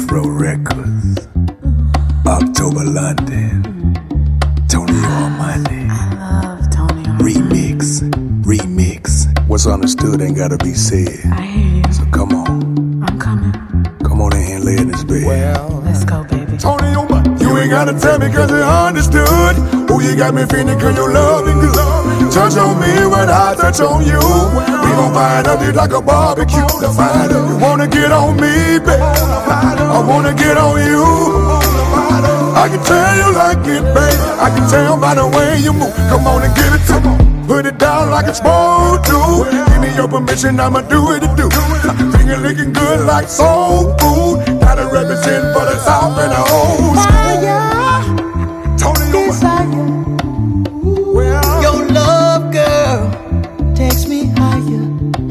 Afro Records, October London, Tony Armani. I love Tony Armani. Remix. What's understood ain't gotta be said. I hear you. So come on. I'm coming. Come on in here and lay in this bed. Well, Let's go, baby. Tony Armani. You ain't gotta tell me cause you understood. Ooh, you got me feeling cause your love is good. Touch on me when I touch on you. We gon' find up it like a barbecue. To find up, you wanna get on me, baby. I wanna get on you. I can tell you like it, baby. I can tell by the way you move. Come on and give it to me. Put it down like it's supposed to. Give me your permission, I'ma do it to do. Finger licking good like soul food. Gotta represent for the South and the old school. Tony Armani. your love, girl, takes me higher.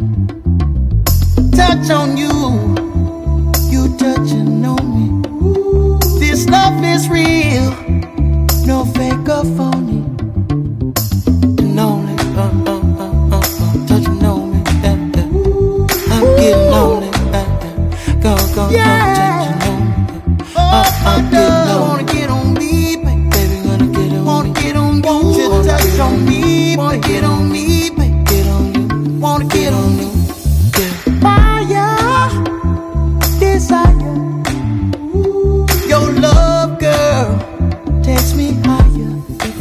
Touch on you, you touching on me. This love is real, no fake or phony. And only, touching on me, I'm getting on it, go, touching on me. I'm getting on it. Wanna get on me, baby, gonna get on me. Wanna get on you, just touch on me, wanna get on me, baby, get on you. Wanna get on you, yeah. Fire, desire, your love, girl, takes me higher.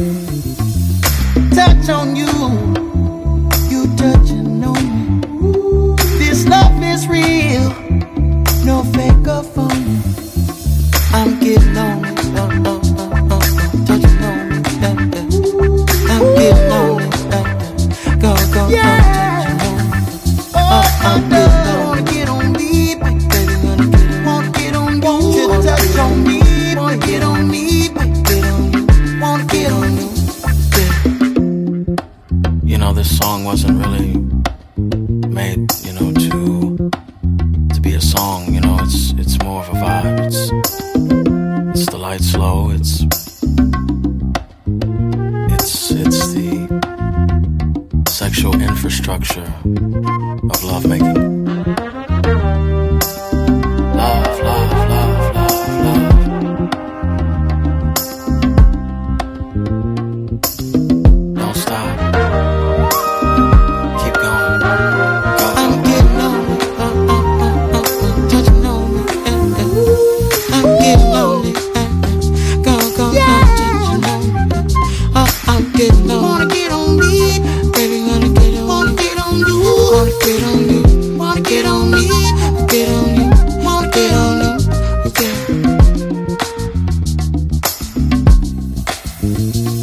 Touch on you, you touching on me. This love is real, no fake or phony. I'm getting on it, touching on me, I'm getting on it, go, touching on me. I'm getting on it. Wanna get on me, baby, gonna get on. Wanna get on you, just touch on me. Wanna get on me, baby, get on you. Wanna get on you, yeah. You know, this song wasn't really made, to be a song. It's more of a vibe. It's the light slow. It's the sexual infrastructure of lovemaking. Love, love, love, love, love. Don't stop. Keep going. Go. I'm getting on it, touching on me, I'm getting on it, go, touching on me. I'm getting on it. Wanna get on me, baby, gonna get on. Wanna get on you, wanna get on you, wanna get on me, get on you, wanna get on you, yeah.